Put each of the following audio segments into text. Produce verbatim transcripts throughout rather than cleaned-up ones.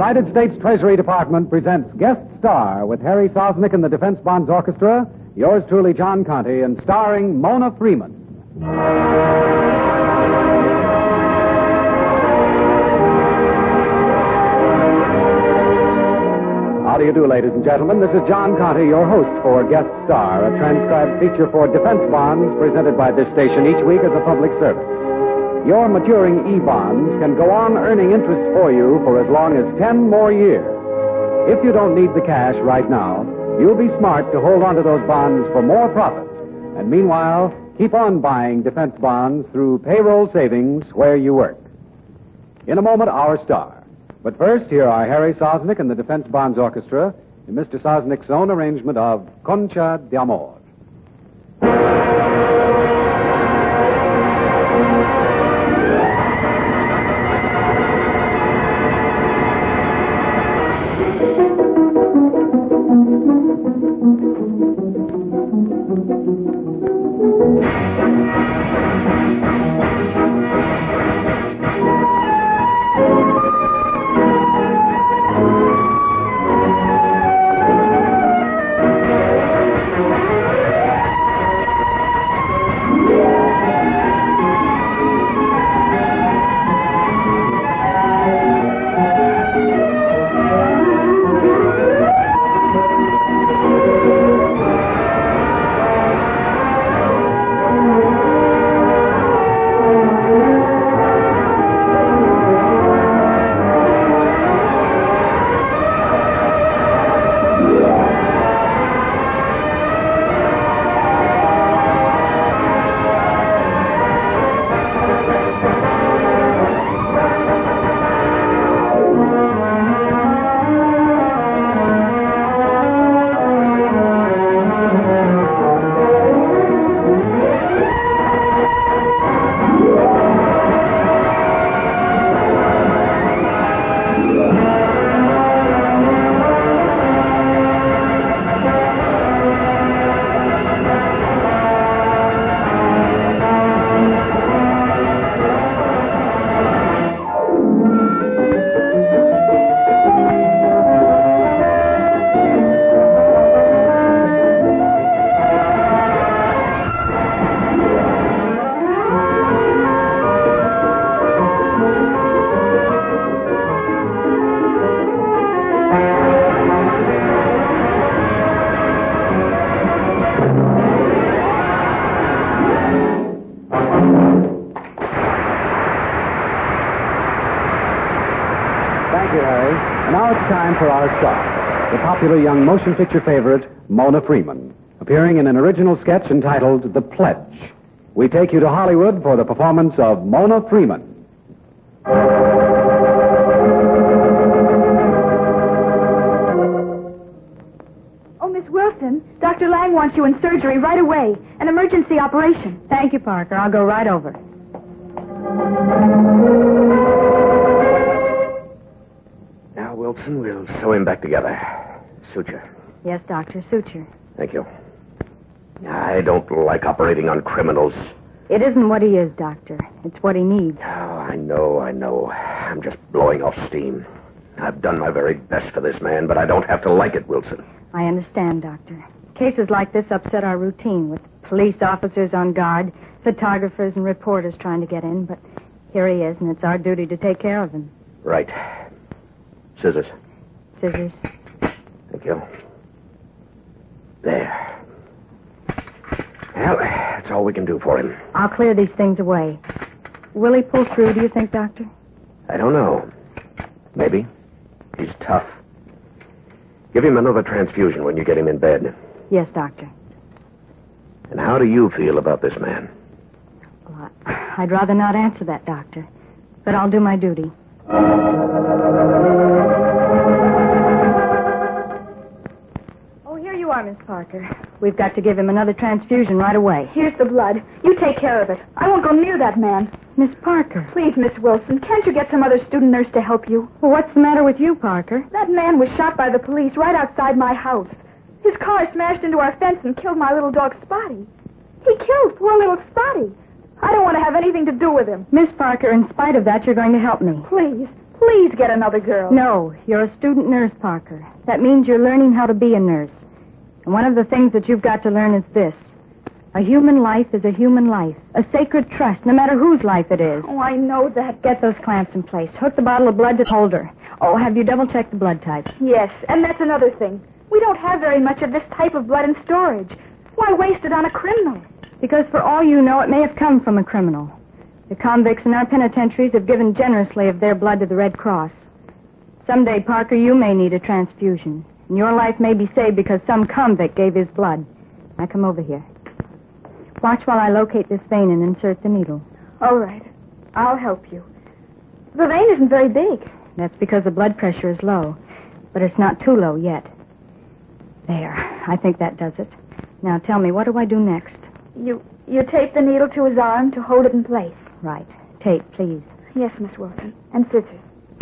United States Treasury Department presents Guest Star with Harry Sosnick and the Defense Bonds Orchestra, yours truly, John Conte, and starring Mona Freeman. How do you do, ladies and gentlemen? This is John Conte, your host for Guest Star, a transcribed feature for defense bonds presented by this station each week as a public service. Your maturing E-bonds can go on earning interest for you for as long as ten more years. If you don't need the cash right now, you'll be smart to hold on to those bonds for more profit. And meanwhile, keep on buying defense bonds through payroll savings where you work. In a moment, our star. But first, here are Harry Sosnick and the Defense Bonds Orchestra in Mister Sosnick's own arrangement of Concha de Amor. For our star, the popular young motion picture favorite, Mona Freeman, appearing in an original sketch entitled The Pledge. We take you to Hollywood for the performance of Mona Freeman. Oh, Miss Wilson, Doctor Lang wants you in surgery right away. An emergency operation. Thank you, Parker. I'll go right over. Wilson, we'll sew him back together. Suture. Yes, Doctor, suture. Thank you. I don't like operating on criminals. It isn't what he is, Doctor. It's what he needs. Oh, I know, I know. I'm just blowing off steam. I've done my very best for this man, but I don't have to like it, Wilson. I understand, Doctor. Cases like this upset our routine with police officers on guard, photographers and reporters trying to get in, but here he is, and it's our duty to take care of him. Right. Scissors. Scissors. Thank you. There. Well, that's all we can do for him. I'll clear these things away. Will he pull through, do you think, Doctor? I don't know. Maybe. He's tough. Give him another transfusion when you get him in bed. Yes, Doctor. And how do you feel about this man? Well, I'd rather not answer that, Doctor. But I'll do my duty. Oh, here you are, Miss Parker. We've got to give him another transfusion right away. Here's the blood. You take care of it. I won't go near that man. Miss Parker. Please, Miss Wilson, can't you get some other student nurse to help you? Well, what's the matter with you, Parker? That man was shot by the police right outside my house. His car smashed into our fence and killed my little dog, Spotty. He killed poor little Spotty. I don't want to have anything to do with him. Miss Parker, in spite of that, you're going to help me. Please, Please get another girl. No, you're a student nurse, Parker. That means you're learning how to be a nurse. And one of the things that you've got to learn is this. A human life is a human life. A sacred trust, no matter whose life it is. Oh, I know that. Get those clamps in place. Hook the bottle of blood to the holder. Oh, have you double-checked the blood type? Yes, and that's another thing. We don't have very much of this type of blood in storage. Why waste it on a criminal? Because for all you know, it may have come from a criminal. The convicts in our penitentiaries have given generously of their blood to the Red Cross. Someday, Parker, you may need a transfusion. And your life may be saved because some convict gave his blood. Now come over here. Watch while I locate this vein and insert the needle. All right. I'll help you. The vein isn't very big. That's because the blood pressure is low. But it's not too low yet. There. I think that does it. Now tell me, what do I do next? You you tape the needle to his arm to hold it in place. Right. Tape, please. Yes, Miss Wilson. And scissors.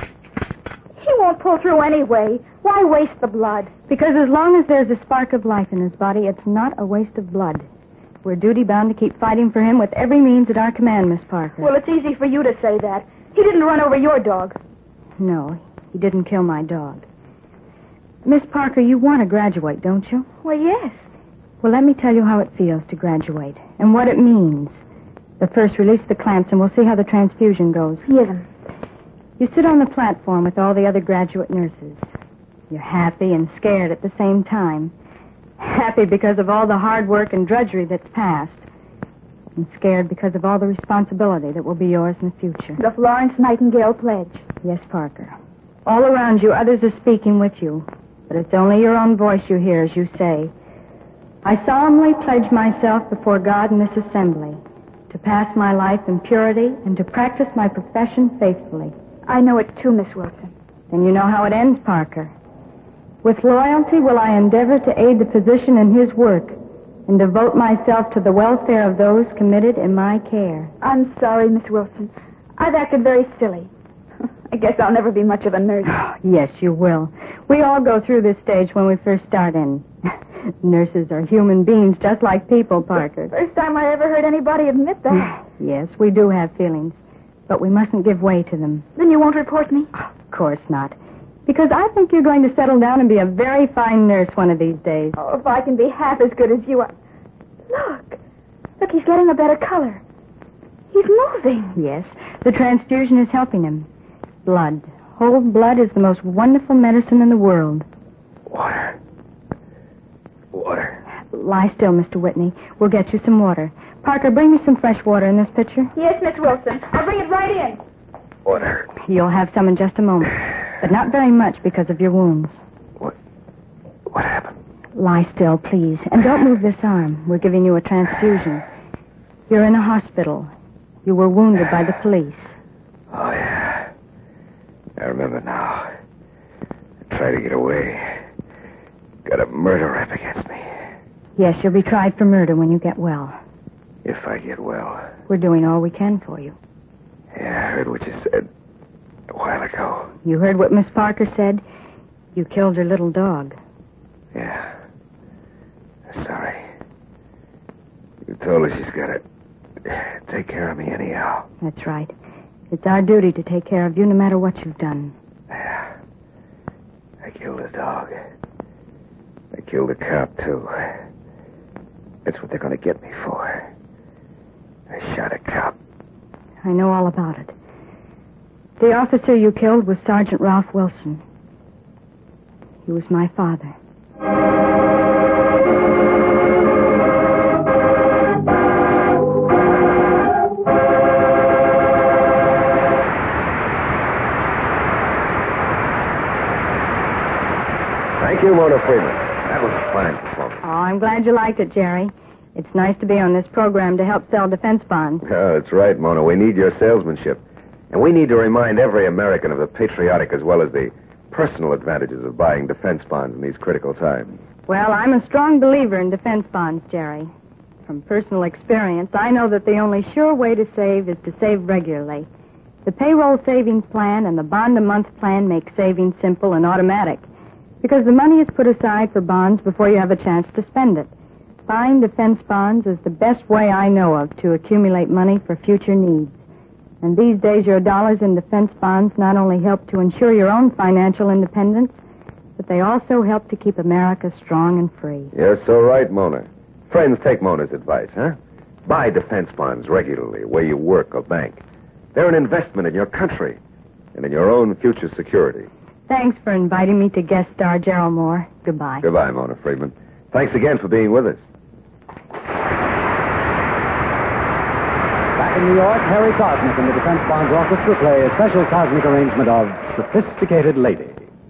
He won't pull through anyway. Why waste the blood? Because as long as there's a spark of life in his body, it's not a waste of blood. We're duty-bound to keep fighting for him with every means at our command, Miss Parker. Well, it's easy for you to say that. He didn't run over your dog. No, he didn't kill my dog. Miss Parker, you want to graduate, don't you? Well, yes. Well, let me tell you how it feels to graduate and what it means. But first, release the clamps and we'll see how the transfusion goes. Give him. You sit on the platform with all the other graduate nurses. You're happy and scared at the same time. Happy because of all the hard work and drudgery that's past. And scared because of all the responsibility that will be yours in the future. The Florence Nightingale Pledge. Yes, Parker. All around you, others are speaking with you. But it's only your own voice you hear as you say, I solemnly pledge myself before God in this assembly to pass my life in purity and to practice my profession faithfully. I know it too, Miss Wilson. Then you know how it ends, Parker. With loyalty will I endeavor to aid the physician in his work and devote myself to the welfare of those committed in my care. I'm sorry, Miss Wilson. I've acted very silly. I guess I'll never be much of a nurse. Oh, yes, you will. We all go through this stage when we first start in. Nurses are human beings just like people, Parker. First time I ever heard anybody admit that. Yes, we do have feelings, but we mustn't give way to them. Then you won't report me? Of course not. Because I think you're going to settle down and be a very fine nurse one of these days. Oh, if I can be half as good as you are. Look. Look, he's getting a better color. He's moving. Yes, the transfusion is helping him. Blood. Whole blood is the most wonderful medicine in the world. Water. Water. Lie still, Mister Whitney. We'll get you some water. Parker, bring me some fresh water in this pitcher. Yes, Miss Wilson. I'll bring it right in. Water. You'll have some in just a moment. But not very much because of your wounds. What? What happened? Lie still, please. And don't move this arm. We're giving you a transfusion. You're in a hospital. You were wounded by the police. Oh, yeah. I remember now. I tried to get away. Got a murder rap against me. Yes, you'll be tried for murder when you get well. If I get well. We're doing all we can for you. Yeah, I heard what you said a while ago. You heard what Miss Parker said? You killed her little dog. Yeah. Sorry. You told her she's got to take care of me anyhow. That's right. It's our duty to take care of you no matter what you've done. Yeah. I killed a dog. I killed a cop, too. That's what they're going to get me for. I shot a cop. I know all about it. The officer you killed was Sergeant Ralph Wilson. He was my father. Thank you, Mona Freeman. That was a fine performance. Oh, I'm glad you liked it, Jerry. It's nice to be on this program to help sell defense bonds. Oh, that's right, Mona. We need your salesmanship. And we need to remind every American of the patriotic as well as the personal advantages of buying defense bonds in these critical times. Well, I'm a strong believer in defense bonds, Jerry. From personal experience, I know that the only sure way to save is to save regularly. The payroll savings plan and the bond-a-month plan make saving simple and automatic because the money is put aside for bonds before you have a chance to spend it. Buying defense bonds is the best way I know of to accumulate money for future needs. And these days, your dollars in defense bonds not only help to ensure your own financial independence, but they also help to keep America strong and free. You're so right, Mona. Friends, take Mona's advice, huh? Buy defense bonds regularly where you work or bank. They're an investment in your country and in your own future security. Thanks for inviting me to guest star Gerald Moore. Goodbye. Goodbye, Mona Friedman. Thanks again for being with us. Back in New York, Harry Sosnick and the Defense Bonds Orchestra play a special Sosnick arrangement of Sophisticated Lady.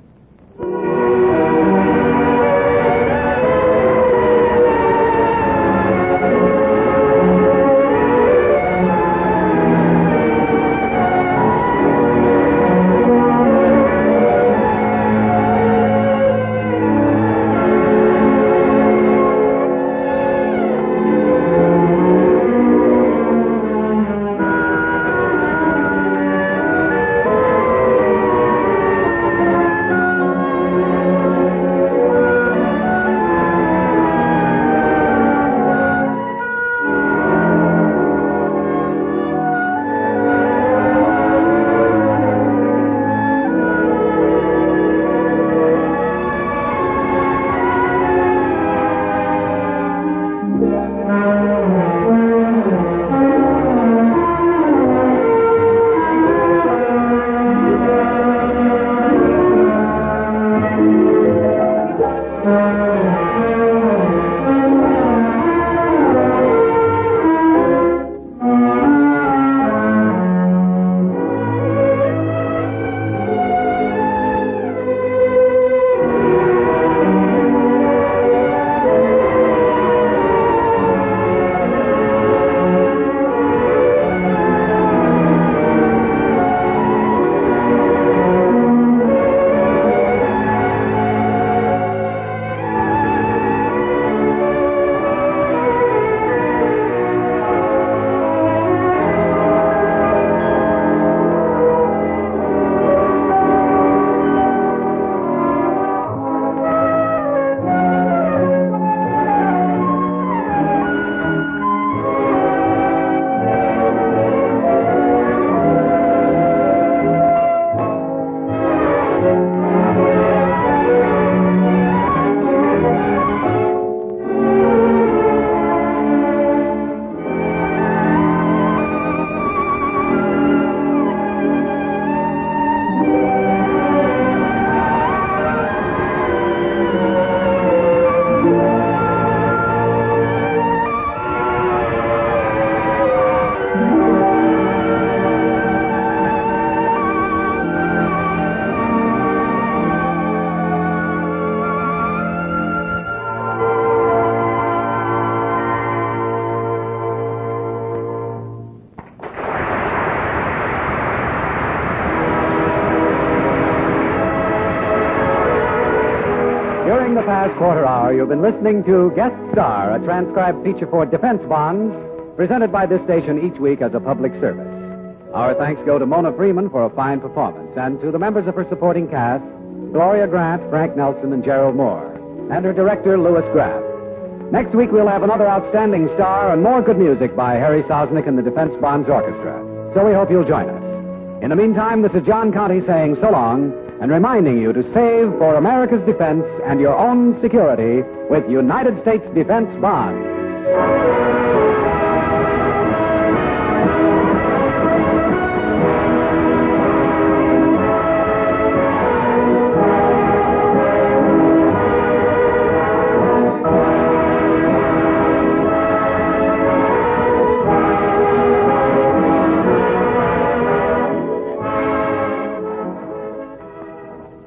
During the past quarter hour, you've been listening to Guest Star, a transcribed feature for defense bonds, presented by this station each week as a public service. Our thanks go to Mona Freeman for a fine performance, and to the members of her supporting cast, Gloria Grant, Frank Nelson, and Gerald Moore, and her director, Louis Graff. Next week, we'll have another outstanding star and more good music by Harry Sosnick and the Defense Bonds Orchestra. So we hope you'll join us. In the meantime, this is John Conte saying so long, and reminding you to save for America's defense and your own security with United States Defense Bonds.